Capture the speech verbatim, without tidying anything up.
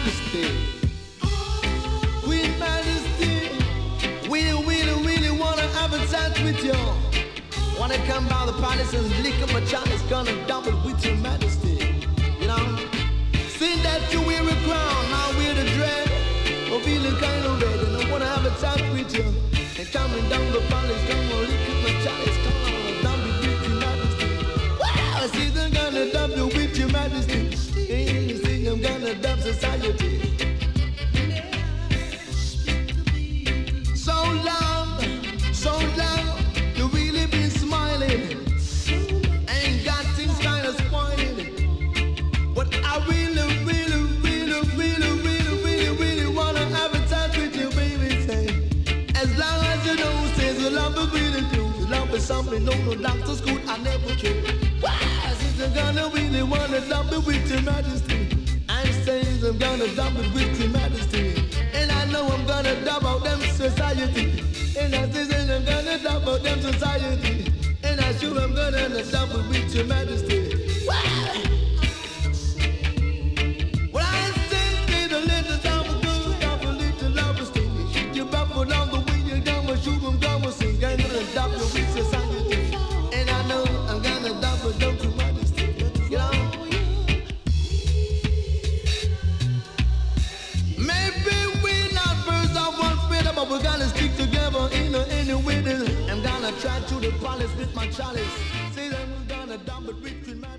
Majesty. Queen Majesty, we really, really wanna have a chat with you. Wanna come by the palace and lick up my chalice, gonna dump it with your Majesty. You know, see that you wear a crown, I wear the dread. I'm feeling kind of red and I wanna have a chat with you. And coming down the palace, come on, lick up my chalice, come on, dump it with your Majesty. Wow, see they're gonna dump you with your Majesty. Ain't you think I'm gonna dump society? So long, so long, you really been smiling. Ain't got things kinda spoiling. But I really, really, really, really, really, really, really wanna have a chat with you, baby. Say, as long as you don't say the love is really true, the love is something no, no doctor school I never knew. Why, since I'm gonna really wanna dump it with your Majesty. I'm saying I'm gonna dump it with your Majesty. And I know I'm gonna dump out them society. And I say I'm gonna dump out them society. And I sure I'm gonna dump it with your Majesty. Why? Well, I say say the little dump a good, dump a little love a sting. You buffalo down the way you down, but shoot them down, but sing. I'm gonna dump it with society. And I know I'm gonna dump it down to Majesty. You know? Maybe we're not birds of one feather, but we're gonna stick together in a, in a winter. I'm gonna try to the palace with my chalice. Say that we're gonna dump it with